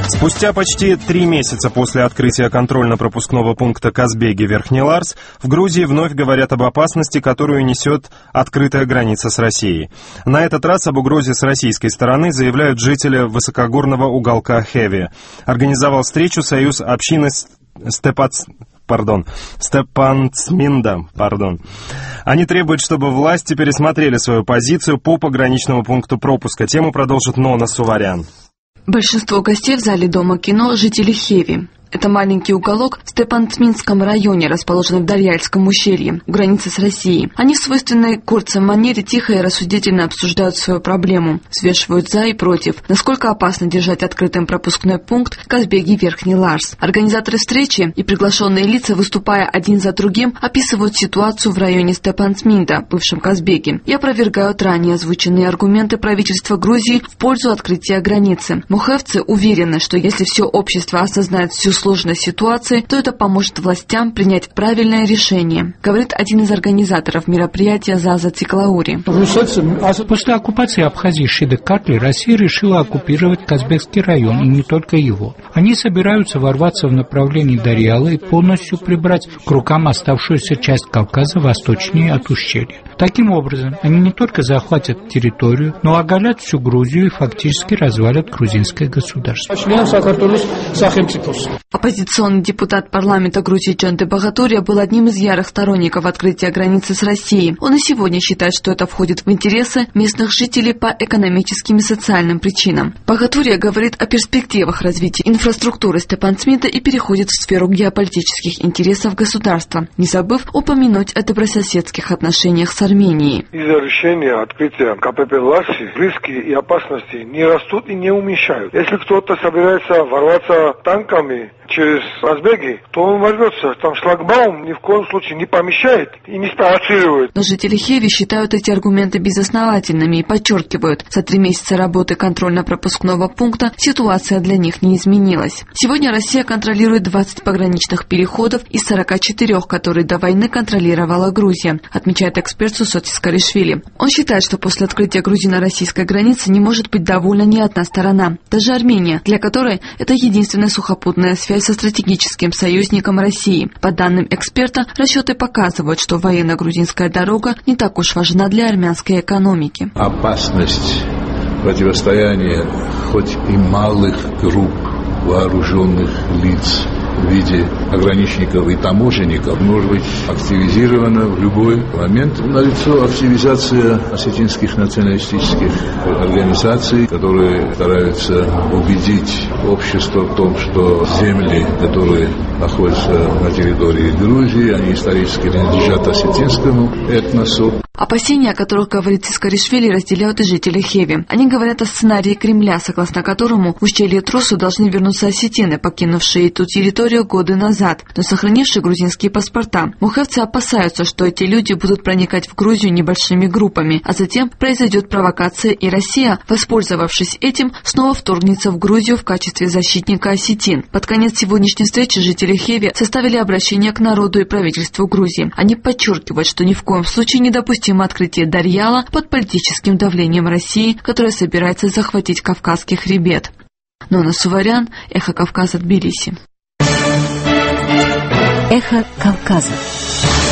Спустя почти 3 месяца после открытия контрольно-пропускного пункта Казбеги-Верхний Ларс в Грузии вновь говорят об опасности, которую несет открытая граница с Россией. На этот раз об угрозе с российской стороны заявляют жители высокогорного уголка Хэви. Организовал встречу Союз общины Степанцминда. Они требуют, чтобы власти пересмотрели свою позицию по пограничному пункту пропуска. Тему продолжит Нона Суварян. Большинство гостей в зале Дома кино – жители Хэви. Это маленький уголок в Степанцминском районе, расположенный в Дарьяльском ущелье, у границы с Россией. Они в свойственной горцам манере тихо и рассудительно обсуждают свою проблему, взвешивают за и против, насколько опасно держать открытым пропускной пункт Казбеги-Верхний Ларс. Организаторы встречи и приглашенные лица, выступая один за другим, описывают ситуацию в районе Степанцминда, бывшем Казбеги, и опровергают ранее озвученные аргументы правительства Грузии в пользу открытия границы. Мухевцы уверены, что если все общество осознает всю сложность ситуации, то это поможет властям принять правильное решение, говорит один из организаторов мероприятия Заза Циклаури. После оккупации Абхазии Шида Картли Россия решила оккупировать Казбекский район, и не только его. Они собираются ворваться в направлении Дарьялы и полностью прибрать к рукам оставшуюся часть Кавказа восточнее от ущелья. Таким образом, они не только захватят территорию, но оголят всю Грузию и фактически развалят грузинское государство. Оппозиционный депутат парламента Грузии Джонте Багатурия был одним из ярых сторонников открытия границы с Россией. Он и сегодня считает, что это входит в интересы местных жителей по экономическим и социальным причинам. Багатурия говорит о перспективах развития инфраструктуры Степанцминда и переходит в сферу геополитических интересов государства, не забыв упомянуть о добрососедских отношениях с Арменией. Из-за решения открытия КПП Ларси риски и опасности не растут и не уменьшают. Если кто-то собирается ворваться танками через Казбеги, то он ворвется. Там шлагбаум ни в коем случае не помешает и не спровоцирует. Но жители Хэви считают эти аргументы безосновательными и подчеркивают, за 3 месяца работы контрольно-пропускного пункта ситуация для них не изменилась. Сегодня Россия контролирует 20 пограничных переходов из 44, которые до войны контролировала Грузия, отмечает эксперт Сусотис Скаришвили. Он считает, что после открытия грузино-российской границы не может быть довольна ни одна сторона, даже Армения, для которой это единственная сухопутная связь со стратегическим союзником России. По данным эксперта, расчеты показывают, что военно-грузинская дорога не так уж важна для армянской экономики. Опасность противостояния хоть и малых групп вооруженных лиц в виде пограничников и таможенников может быть активизирована в любой момент. Налицо активизация осетинских националистических организаций, которые стараются убедить общество в том, что земли, которые находятся на территории Грузии, они исторически принадлежат осетинскому этносу. Опасения, о которых говорит Скаришвили, разделяют и жители Хэви. Они говорят о сценарии Кремля, согласно которому в ущелье Трусу должны вернуться осетины, покинувшие эту территорию годы назад, но сохранившие грузинские паспорта. Мухевцы опасаются, что эти люди будут проникать в Грузию небольшими группами, а затем произойдет провокация, и Россия, воспользовавшись этим, снова вторгнется в Грузию в качестве защитника осетин. Под конец сегодняшней встречи жители Хэви составили обращение к народу и правительству Грузии. Они подчеркивают, что ни в коем случае не допустимо открытие Дарьяла под политическим давлением России, которая собирается захватить Кавказский хребет. Нона Суварян, Эхо Кавказа, Тбилиси. Эхо Кавказа.